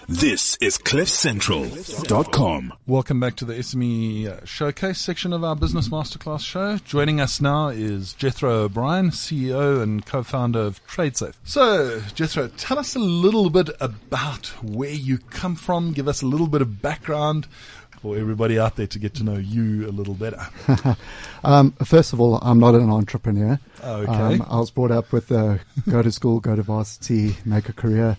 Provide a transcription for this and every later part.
This is CliffCentral.com. Welcome back to the SME Showcase section of our Business Masterclass show. Joining us now is Jethro O'Brien, CEO and co-founder of TradeSafe. So, Jethro, tell us a little bit about where you come from. Give us a little bit of background for everybody out there to get to know you a little better. First of all, I'm not an entrepreneur. Okay. I was brought up with go to school, go to varsity, make a career.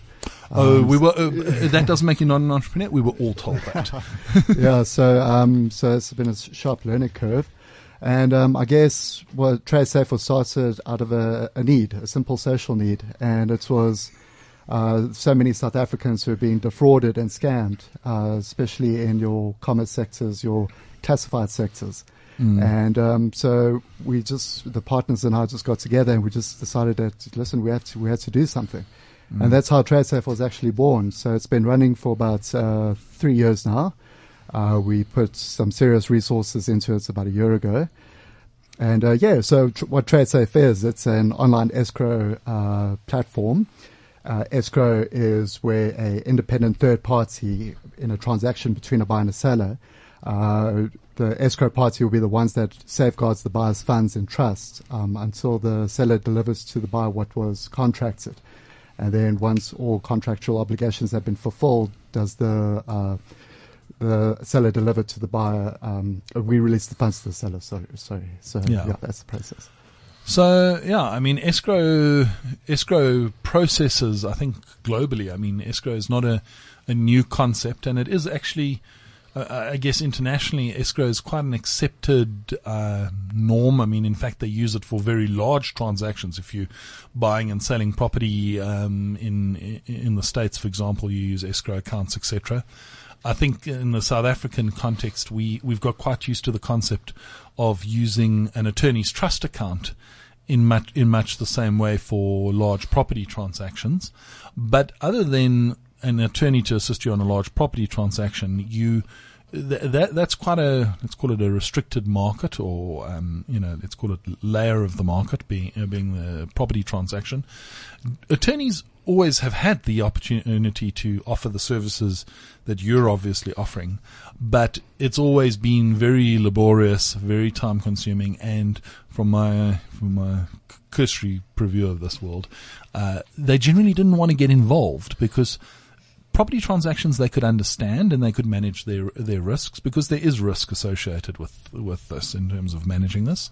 That doesn't make you not an entrepreneur. We were all told that. Yeah, so it's been a sharp learning curve. And I guess TradeSafe was started out of a need, a simple social need. And it was so many South Africans who are being defrauded and scammed, especially in your commerce sectors, your classified sectors. And so the partners and I just got together and we just decided that, listen, we had to do something. And that's how TradeSafe was actually born. So it's been running for about 3 years now. We put some serious resources into it about a year ago. And so what TradeSafe is, it's an online escrow platform. Escrow is where an independent third party in a transaction between a buyer and a seller, the escrow party will be the ones that safeguards the buyer's funds in trust until the seller delivers to the buyer what was contracted. And then once all contractual obligations have been fulfilled, does the seller deliver to the buyer? We release the funds to the seller. Sorry. So that's the process. So I mean, escrow processes, I think globally, I mean, escrow is not a new concept, and it is actually, I guess internationally, escrow is quite an accepted norm. I mean, in fact, they use it for very large transactions. If you're buying and selling property in the States, for example, you use escrow accounts, etc. I think in the South African context, we've got quite used to the concept of using an attorney's trust account in much the same way for large property transactions. But other than an attorney to assist you on a large property transaction, that's quite let's call it a restricted market, or let's call it layer of the market being the property transaction. Attorneys always have had the opportunity to offer the services that you're obviously offering, but it's always been very laborious, very time consuming, and from my cursory preview of this world, they generally didn't want to get involved because property transactions they could understand and they could manage their risks, because there is risk associated with this in terms of managing this.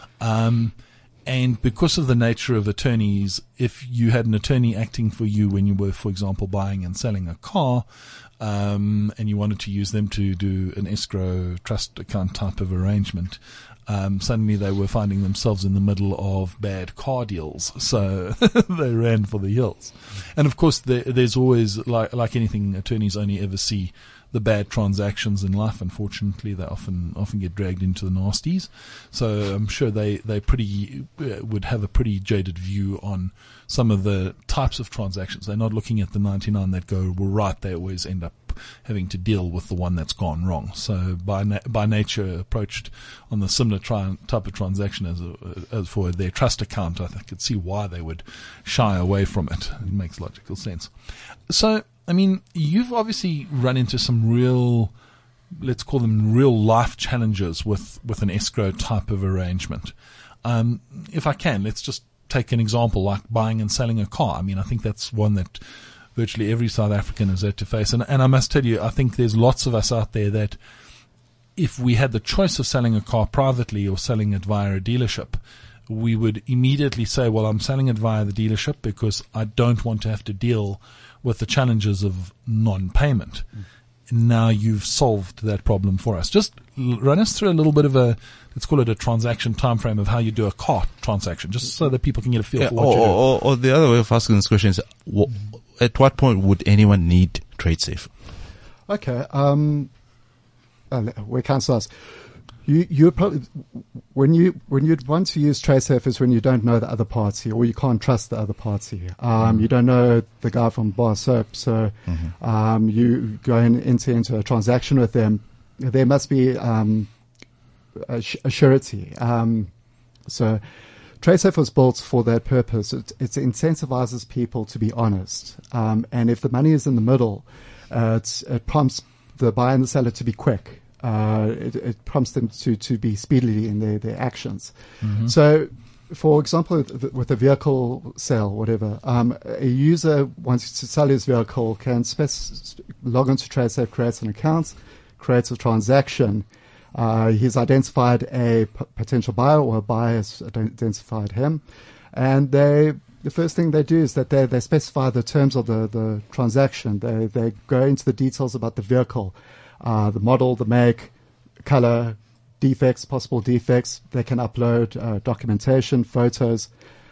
And because of the nature of attorneys, if you had an attorney acting for you when you were, for example, buying and selling a car, and you wanted to use them to do an escrow trust account type of arrangement, suddenly they were finding themselves in the middle of bad car deals. So they ran for the hills. And of course, there's always, like anything, attorneys only ever see the bad transactions in life. Unfortunately, they often get dragged into the nasties. So I'm sure they would have a pretty jaded view on some of the types of transactions. They're not looking at the 99 that go right. They always end up having to deal with the one that's gone wrong. So by nature, approached on the similar type of transaction as for their trust account, I could see why they would shy away from it. It makes logical sense. So, I mean, you've obviously run into some real, let's call them real life challenges with an escrow type of arrangement. If I can, let's just take an example like buying and selling a car. I mean, I think that's one that virtually every South African has had to face. And I must tell you, I think there's lots of us out there that if we had the choice of selling a car privately or selling it via a dealership, we would immediately say, well, I'm selling it via the dealership because I don't want to have to deal with the challenges of non-payment. Now you've solved that problem for us. Just run us through a little bit of let's call it a transaction time frame of how you do a car transaction, just so that people can get a feel for what you do. Or the other way of asking this question is, at what point would anyone need TradeSafe? Okay. We can't start. You probably when you'd want to use TradeSafe is when you don't know the other party or you can't trust the other party. You don't know the guy from Bar Soap, so you go into a transaction with them. There must be a surety. So TradeSafe was built for that purpose. It incentivizes people to be honest, and if the money is in the middle, it prompts the buyer and the seller to be quick. It prompts them to be speedily in their actions. So, for example, with a vehicle sale, whatever, a user wants to sell his vehicle can log into TradeSafe, creates an account, creates a transaction. He's identified a potential buyer, or a buyer has identified him, and the first thing they do is that they specify the terms of the transaction. They go into the details about the vehicle, the model, the make, color, defects, possible defects. They can upload documentation, photos,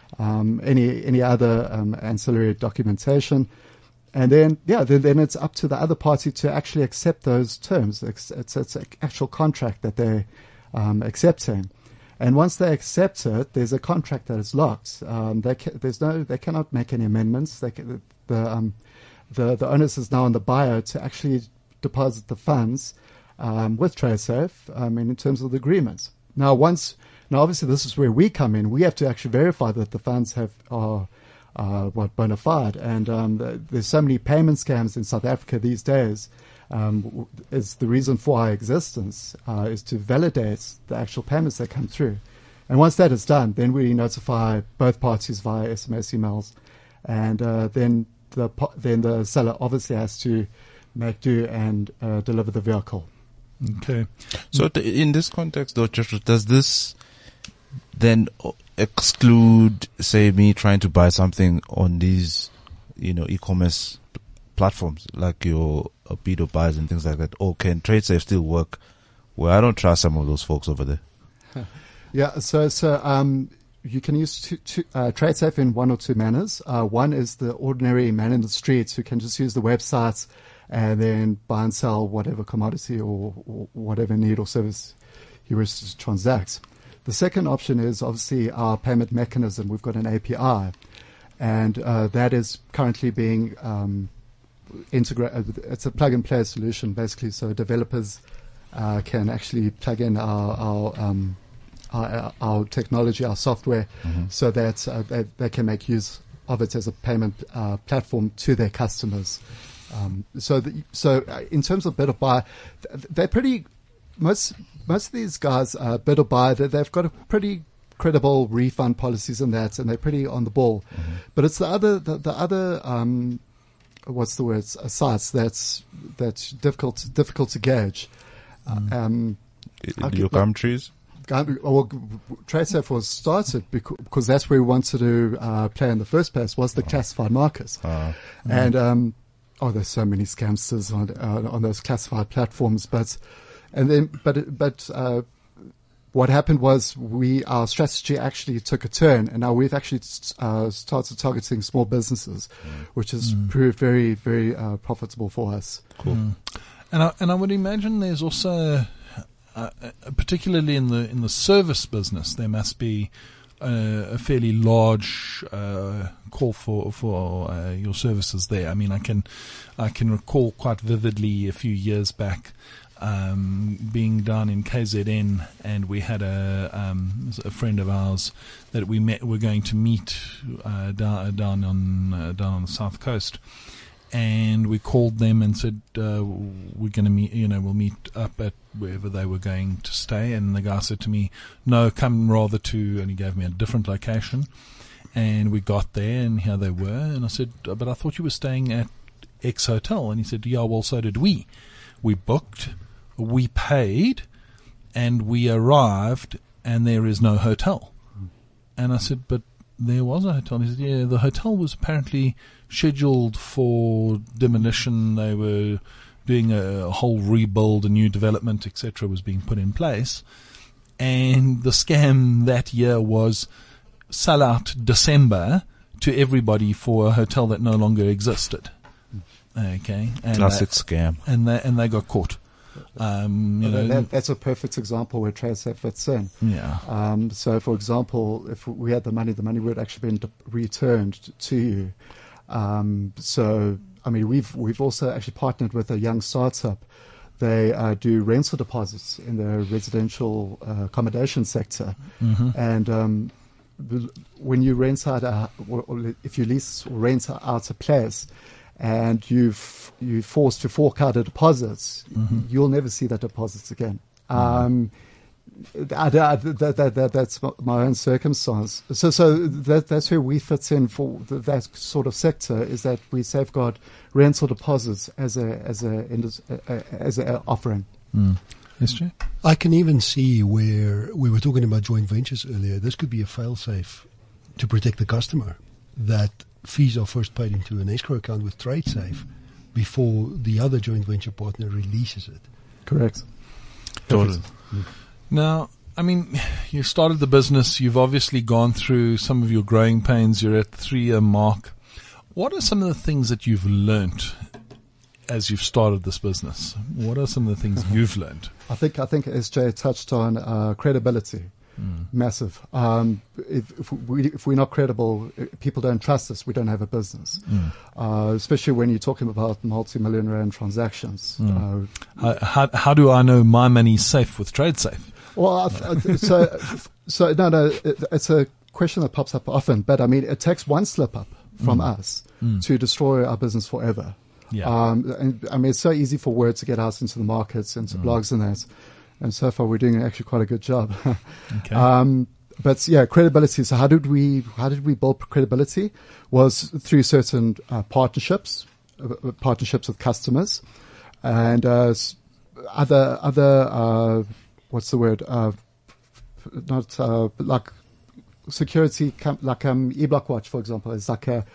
any other ancillary documentation. And then it's up to the other party to actually accept those terms. It's an actual contract that they're accepting. And once they accept it, there's a contract that is locked. They cannot make any amendments. The onus is now on the buyer to actually deposit the funds with TradeSafe in terms of the agreements. Now, obviously, this is where we come in. We have to actually verify that the funds are bona fide. And there's so many payment scams in South Africa these days. Is the reason for our existence is to validate the actual payments that come through. And once that is done, then we notify both parties via SMS emails. And then the seller obviously has to make do and deliver the vehicle. Okay. So in this context, though, Joshua, does this then exclude, say, me trying to buy something on these, e-commerce platforms like your Apido buys and things like that? Or can TradeSafe still work where I don't trust some of those folks over there? Yeah. So you can use TradeSafe in one or two manners. One is the ordinary man in the streets who can just use the websites and then buy and sell whatever commodity or whatever need or service he wishes to transact. The second option is obviously our payment mechanism. We've got an API, and that is currently being integrated. It's a plug-and-play solution, basically, so developers can actually plug in our technology, our software, so that they can make use of it as a payment platform to their customers. So in terms of bid or buy, they're pretty. Most of these guys, bid or buy, they've got a pretty credible refund policies in that, and they're pretty on the ball. But it's the other what's the word? Sites that's difficult to gauge. Your gum trees. TradeSafe was started because that's where we wanted to play in the first place, was the classified markets. And there's so many scamsters on those classified platforms. But what happened was our strategy actually took a turn, and now we've actually started targeting small businesses, which has proved very, very profitable for us. Cool. And I would imagine there's also, particularly in the service business, there must be a fairly large call for your services there. I mean, I can recall quite vividly a few years back being down in KZN, and we had a friend of ours that we're going to meet down on the south coast. And we called them and said, we're going to meet, we'll meet up at wherever they were going to stay. And the guy said to me, no, come rather to, and he gave me a different location. And we got there, and here they were. And I said, but I thought you were staying at X Hotel. And he said, yeah, well, so did we. We booked, we paid, and we arrived, and there is no hotel. And I said, but there was a hotel. He said, yeah, the hotel was apparently scheduled for demolition. They were doing a whole rebuild, a new development, etc. was being put in place. And the scam that year was sell out December to everybody for a hotel that no longer existed. Okay. And classic scam. And they got caught. That's a perfect example where TradeSafe fits in. Yeah. So, for example, if we had the money would actually been returned to you. So, I mean, we've also actually partnered with a young startup. They do rental deposits in the residential accommodation sector, and when you rent out if you lease or rent out a place, and you're forced to fork out a deposits, you'll never see that deposits again. That's my own circumstance. So that's where we fit in for that sort of sector, is that we safeguard rental deposits as a offering. SJ? I can even see where we were talking about joint ventures earlier. This could be a fail-safe to protect the customer, that fees are first paid into an escrow account with TradeSafe before the other joint venture partner releases it. Correct. Totally. Now, I mean, you started the business. You've obviously gone through some of your growing pains. You're at the 3-year mark. What are some of the things that you've learnt as you've started this business? What are some of the things you've learned? I think SJ touched on credibility. Massive. If we're not credible, people don't trust us. We don't have a business. Especially when you're talking about multi-million rand transactions. How do I know my money's safe with TradeSafe? Well, no, it's a question that pops up often. But I mean, it takes one slip up from us to destroy our business forever. Yeah. And I mean, it's so easy for word to get out into the markets, into blogs and that. And so far, we're doing actually quite a good job. Okay. But yeah, credibility. So how did we build credibility? Was through certain partnerships with customers, and other what's the word? Not like security, like eBlockWatch, for example, is like a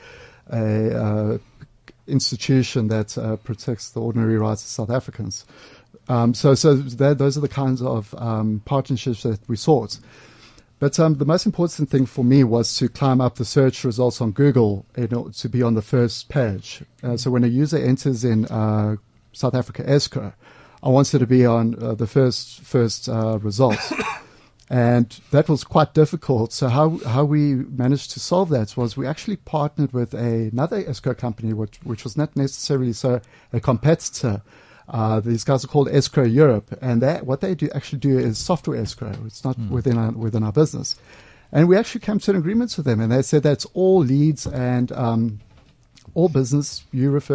institution that protects the ordinary rights of South Africans. So those are the kinds of partnerships that we sought. But the most important thing for me was to climb up the search results on Google in order to be on the first page. So when a user enters in South Africa escrow, I wanted to be on the first results. And that was quite difficult. So how we managed to solve that was we actually partnered with another escrow company, which was not necessarily a competitor. These guys are called Escrow Europe, and what they actually do is software escrow. It's not within our business. And we actually came to an agreement with them, and they said that's all leads and all business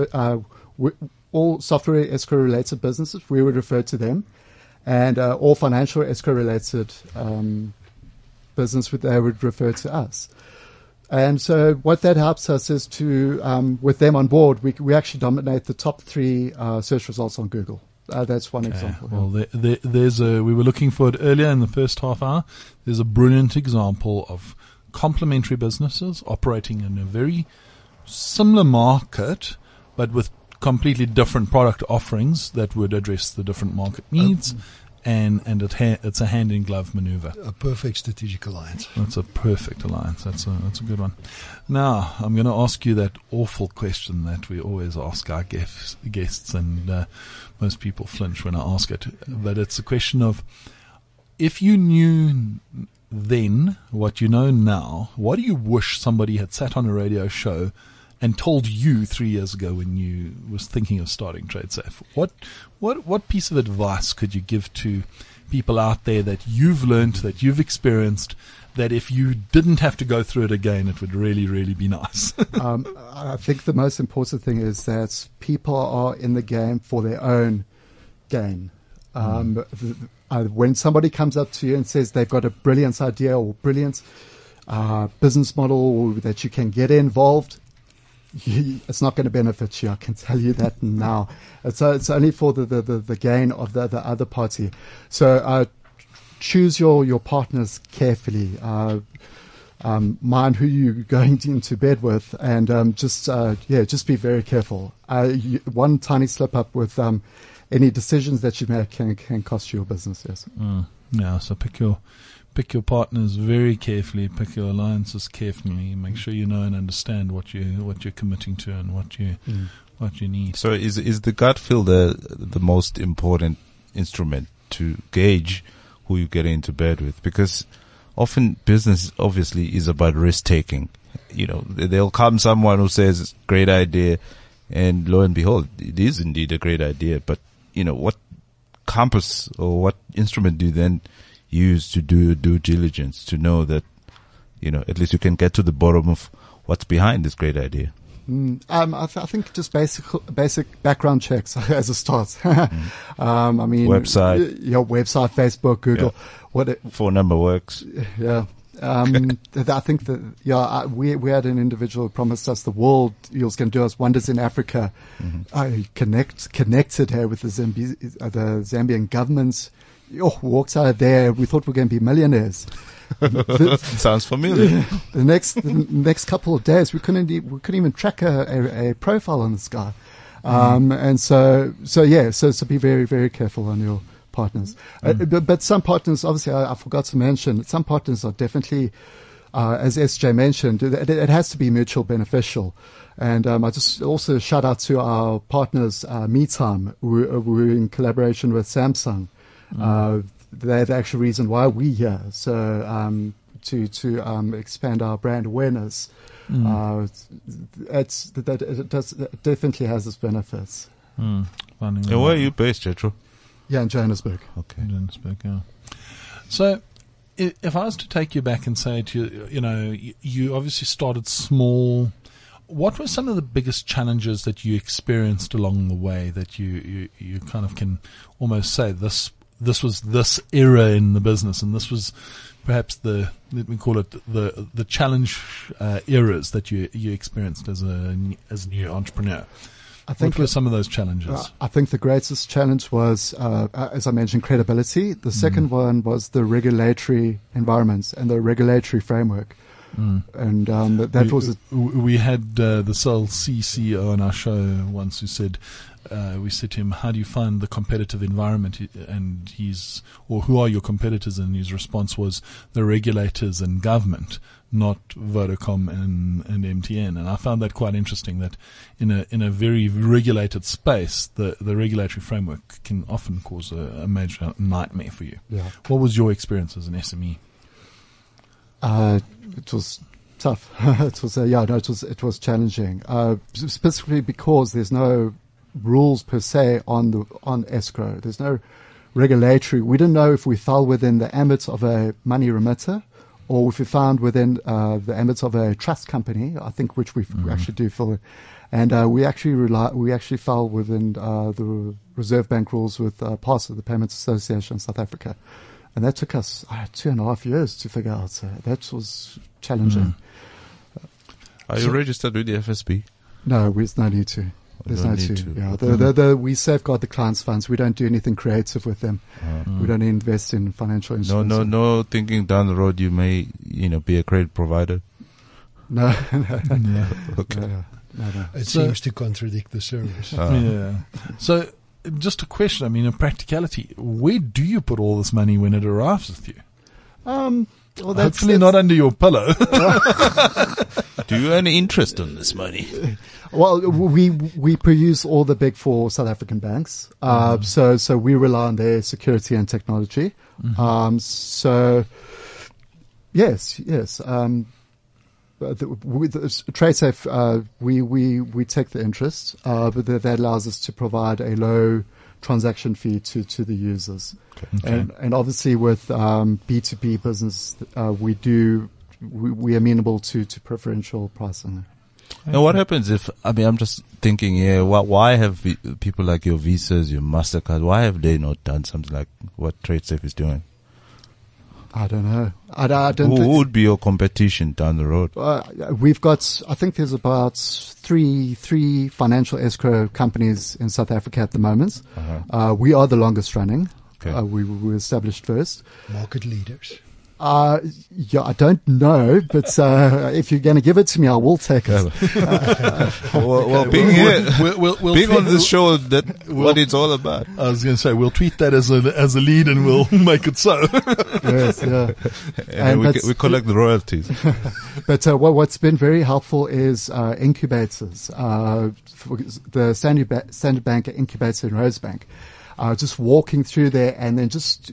all software escrow related businesses, we would refer to them, and all financial escrow related business they would refer to us. And so what that helps us is to, with them on board, we actually dominate the top 3 search results on Google. That's one example. Well, we were looking for it earlier in the first half hour. There's a brilliant example of complementary businesses operating in a very similar market, but with completely different product offerings that would address the different market needs. And it's a hand-in-glove maneuver. A perfect strategic alliance. That's a perfect alliance. That's a good one. Now, I'm going to ask you that awful question that we always ask our guests, and most people flinch when I ask it. But it's a question of, if you knew then what you know now, what do you wish somebody had sat on a radio show and told you 3 years ago when you was thinking of starting TradeSafe? What piece of advice could you give to people out there that you've learned, that you've experienced, that if you didn't have to go through it again, it would really, really be nice? I think the most important thing is that people are in the game for their own gain. When somebody comes up to you and says they've got a brilliant idea or brilliant business model that you can get involved, it's not going to benefit you. I can tell you that now. It's only for the gain of the other party. So choose your partners carefully. Mind who you're going into bed with, and just be very careful. One tiny slip up with any decisions that you make can cost you your business. Yes. Yeah. So pick your partners very carefully, pick your alliances carefully, make sure you know and understand what you're committing to and what you need. So is the gut feel the most important instrument to gauge who you get into bed with? Because often business obviously is about risk taking. There'll come someone who says great idea, and lo and behold, it is indeed a great idea. But what compass or what instrument do you then use to do due diligence to know that, at least you can get to the bottom of what's behind this great idea? I think just basic background checks as a start. I mean, Website. Website, Facebook, Google. Phone number works. Yeah. I think that, we had an individual who promised us the world. He was going to do us wonders in Africa. Connected here with the Zambian government. Walked out of there. We thought we were going to be millionaires. Sounds familiar. The next couple of days, we couldn't even track a profile on this guy. And so be very, very careful on your partners. But some partners, obviously, I forgot to mention, some partners are definitely, as SJ mentioned, it has to be mutual beneficial. And I just also shout out to our partners, MeTime, who in collaboration with Samsung. They're the actual reason why we're here. So to expand our brand awareness, it definitely has its benefits. And where are you based, Jetro? Yeah, in Johannesburg. Okay. Johannesburg, yeah. So, if I was to take you back and say to you, you obviously started small. What were some of the biggest challenges that you experienced along the way that you kind of can almost say this was this era in the business, and this was perhaps let me call it the challenge eras that you experienced as a new entrepreneur? What were some of those challenges? I think the greatest challenge was, as I mentioned, credibility. The second one was the regulatory environments and the regulatory framework. And that was... We had the Cell C CEO on our show once who said, we said to him, how do you find the competitive environment? And who are your competitors? And his response was the regulators and government, not Vodacom and MTN. And I found that quite interesting, that in a very regulated space, the regulatory framework can often cause a major nightmare for you. Yeah. What was your experience as an SME? It was tough. It was challenging. Specifically because there's no rules per se on escrow. There's no regulatory. We didn't know if we fell within the ambit of a money remitter, or if we found within the ambit of a trust company. I think which we actually do fall, and we actually fell within the Reserve Bank rules with PASA, the Payments Association of South Africa. And that took us 2.5 years to figure out. So that was challenging. Are you registered with the FSB? No, there's no need to. There's no need to. Yeah, we safeguard the clients' funds. We don't do anything creative with them. We don't invest in financial instruments. No. Thinking down the road, you may, be a credit provider. No. Yeah. Okay. No. It seems to contradict the service. Yeah. So, just a question. I mean, in practicality, where do you put all this money when it arrives with you? Hopefully not under your pillow. Do you earn interest on this money? Well, we produce all the big four South African banks. So we rely on their security and technology. So yes. With TradeSafe, we take the interest, but that allows us to provide a low transaction fee to the users. Okay. And obviously with B2B business, we are amenable to preferential pricing. Now, what happens if, I'm just thinking here, why have people like your Visas, your MasterCard, why have they not done something like what TradeSafe is doing? I don't know. I don't Who would be your competition down the road? We've got, I think there's about three financial escrow companies in South Africa at the moment. We are the longest running. Okay. We were established first. Market leaders. I don't know, but if you're going to give it to me, I will take it. Being here, being on this show, what it's all about. I was going to say, we'll tweet that as a lead and we'll make it so. Yes, yeah. And we collect the royalties. But what's been very helpful is incubators. The Standard Bank incubator in Rosebank. Just walking through there and then just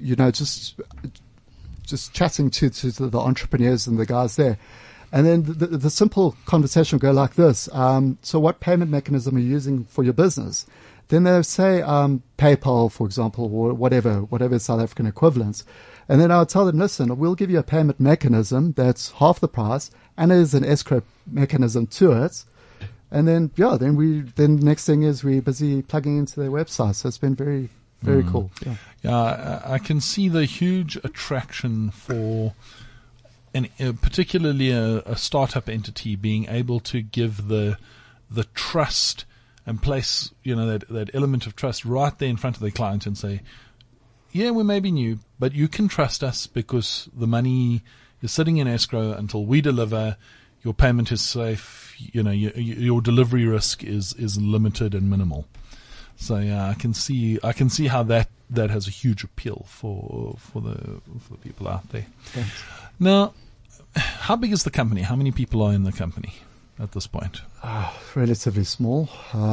chatting to the entrepreneurs and the guys there. And then the simple conversation will go like this. So what payment mechanism are you using for your business? Then they'll say PayPal, for example, or whatever South African equivalents. And then I'll tell them, listen, we'll give you a payment mechanism that's half the price and there's an escrow mechanism to it. And then then next thing is we're busy plugging into their website. So it's been very, very cool. Yeah. Yeah, I can see the huge attraction for, particularly a startup entity being able to give the trust and place, that element of trust right there in front of the client and say, yeah, we may be new, but you can trust us because the money is sitting in escrow until we deliver. Your payment is safe. Your delivery risk is limited and minimal. So yeah, I can see how that has a huge appeal for the people out there. Thanks. Now, how big is the company? How many people are in the company at this point? Relatively small.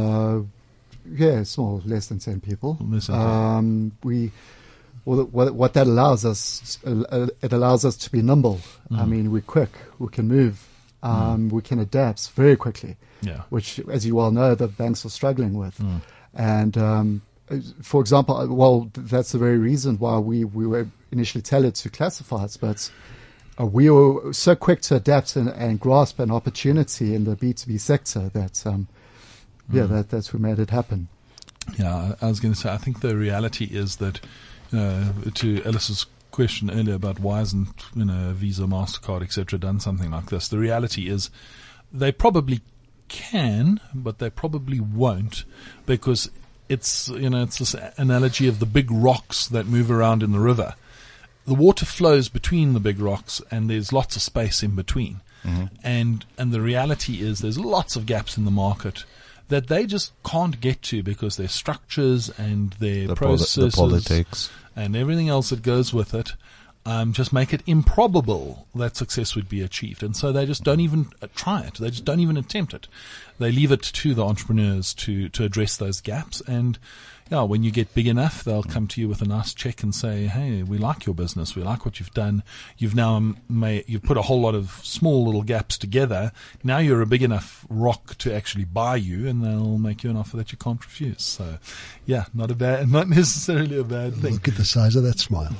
Small, less than 10 people. Less than 10. What that allows us, it allows us to be nimble. I mean, we're quick. We can move. We can adapt very quickly. Yeah. Which, as you well know, the banks are struggling with. And for example, that's the very reason why we were initially tailored to classifieds, but we were so quick to adapt and grasp an opportunity in the B2B sector that that's what made it happen. Yeah, I was going to say, I think the reality is that, to Ellis's question earlier about why hasn't Visa, MasterCard, etc. done something like this, the reality is they probably can, but they probably won't, because it's this analogy of the big rocks that move around in the river. The water flows between the big rocks and there's lots of space in between. And the reality is there's lots of gaps in the market that they just can't get to because their structures and their processes, the politics, and everything else that goes with it, just make it improbable that success would be achieved. And so they just don't even try it. They just don't even attempt it. They leave it to the entrepreneurs to address those gaps. And when you get big enough, they'll come to you with a nice check and say, hey, we like your business. We like what you've done. You've now you've put a whole lot of small little gaps together. Now you're a big enough rock to actually buy you, and they'll make you an offer that you can't refuse. So, yeah, not necessarily a bad thing. Look at the size of that smile.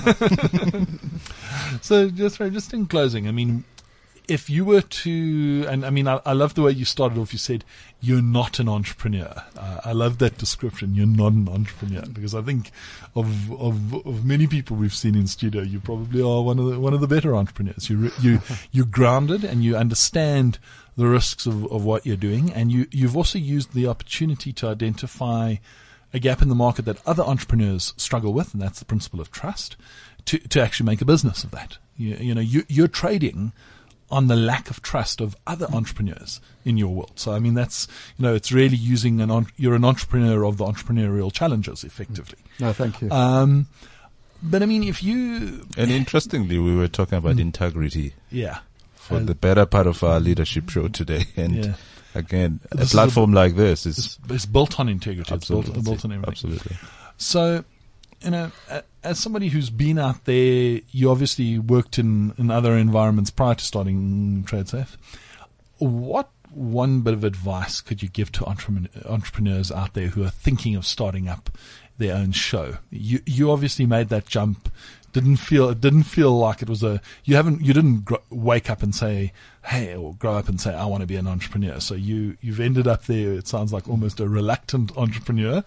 So just in closing, I mean, if you were to, and I mean, I love the way you started off. You said you're not an entrepreneur. I love that description. You're not an entrepreneur, because I think of many people we've seen in studio, you probably are one of the better entrepreneurs. You're grounded and you understand the risks of what you're doing, and you've also used the opportunity to identify a gap in the market that other entrepreneurs struggle with, and that's the principle of trust, to actually make a business of that. You're trading on the lack of trust of other entrepreneurs in your world. So, I mean, that's, it's really using you're an entrepreneur of the entrepreneurial challenges, effectively. No, thank you. But I mean, and interestingly, we were talking about integrity. Yeah. For the better part of our leadership show today. And again, a platform like this is built on integrity. Absolutely. It's built on everything. Absolutely. So, as somebody who's been out there, you obviously worked in other environments prior to starting TradeSafe. What one bit of advice could you give to entrepreneurs out there who are thinking of starting up their own show? You obviously made that jump. It didn't feel like it was you didn't wake up and say, hey, or grow up and say, I want to be an entrepreneur. So you've ended up there. It sounds like almost a reluctant entrepreneur.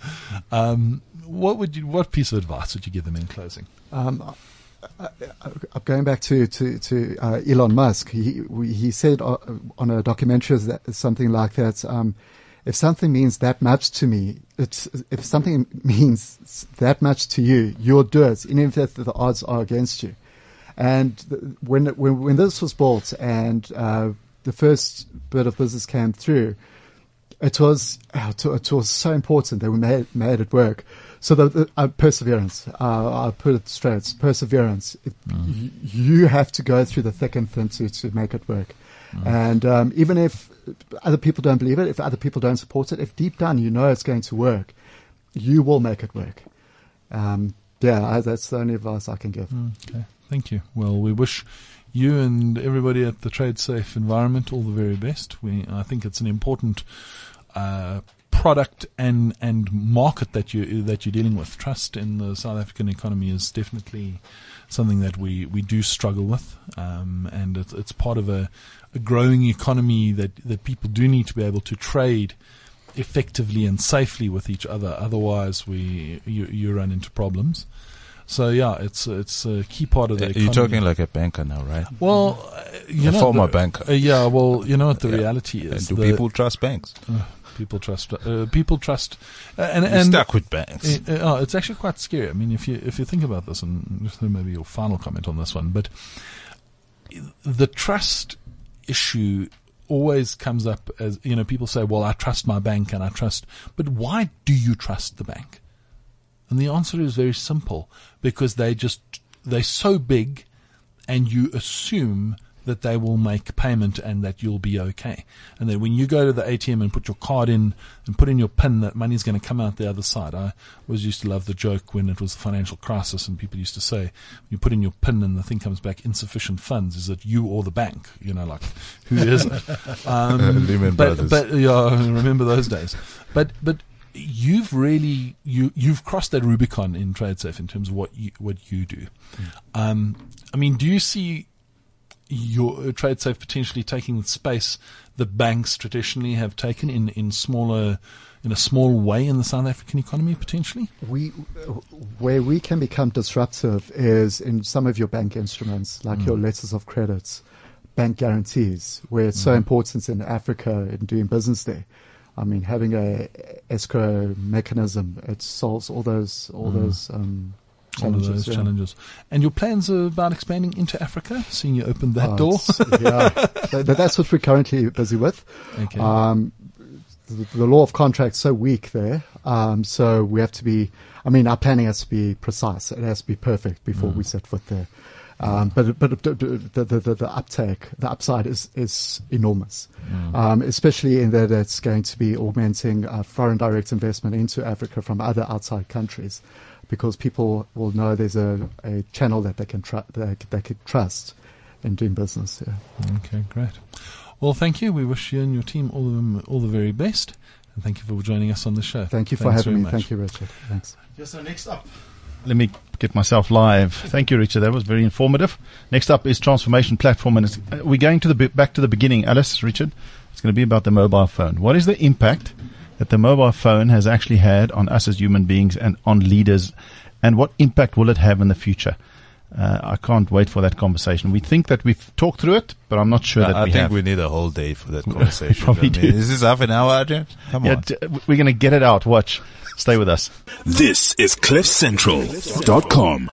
What piece of advice would you give them in closing? Going back to Elon Musk, he said on a documentary something like that. If something means that much to me, if something means that much to you, you'll do it, even if the odds are against you. And when this was built and the first bit of business came through, it was so important that we made it work. So the perseverance, I'll put it straight, it's perseverance. You have to go through the thick and thin to make it work. And even if other people don't believe it, if other people don't support it, if deep down you know it's going to work, you will make it work. That's the only advice I can give. Okay, thank you. Well, we wish you and everybody at the TradeSafe environment all the very best. I think it's an important product and market that you're dealing with. Trust in the South African economy is definitely something that we do struggle with, and it's part of a growing economy that people do need to be able to trade effectively and safely with each other. Otherwise, you run into problems. So yeah, it's a key part of the economy. You're talking like a banker now, right? Well, a former banker. Yeah, well, you know what the reality is. And do people trust banks? People trust. And You're stuck with banks. It's actually quite scary. I mean, if you think about this, and maybe your final comment on this one, but the trust issue always comes up as, people say, well, I trust my bank and I trust, but why do you trust the bank? And the answer is very simple, because they're so big, and you assume that they will make payment and that you'll be okay. And then when you go to the ATM and put your card in and put in your PIN, that money's going to come out the other side. I always used to love the joke when it was the financial crisis and people used to say, when you put in your PIN and the thing comes back insufficient funds, is it you or the bank? Like, who is it? Lehman Brothers. But yeah, I remember those days. But you've really you've crossed that Rubicon in TradeSafe in terms of what you do. I mean, do you see your TradeSafe potentially taking the space that banks traditionally have taken in a small way in the South African economy potentially? Where we can become disruptive is in some of your bank instruments, like your letters of credits, bank guarantees, where it's so important in Africa in doing business there. I mean, having a escrow mechanism, it solves all those challenges. And your plans are about expanding into Africa, seeing you open that door? Yeah, that's what we're currently busy with. Okay. The law of contract's so weak there, so we have to be, our planning has to be precise. It has to be perfect before we set foot there. But the uptake, the upside is enormous, especially in that it's going to be augmenting foreign direct investment into Africa from other outside countries, because people will know there's a channel that they can trust in doing business. Yeah. Okay, great. Well, thank you. We wish you and your team all the very best, and thank you for joining us on the show. Thank you for having me. Much. Thank you, Richard. Thanks. Yes, so next up. Let me get myself live. Thank you, Richard. That was very informative. Next up is Transformation Platform, and we're going back to the beginning. Alice, Richard, it's going to be about the mobile phone. What is the impact that the mobile phone has actually had on us as human beings and on leaders, and what impact will it have in the future? I can't wait for that conversation. We think that we've talked through it, but I'm not sure that we have. I think we need a whole day for that conversation. Probably do. Is this half an hour, Adrian? Come on. We're going to get it out. Watch. Stay with us. This is CliffCentral.com.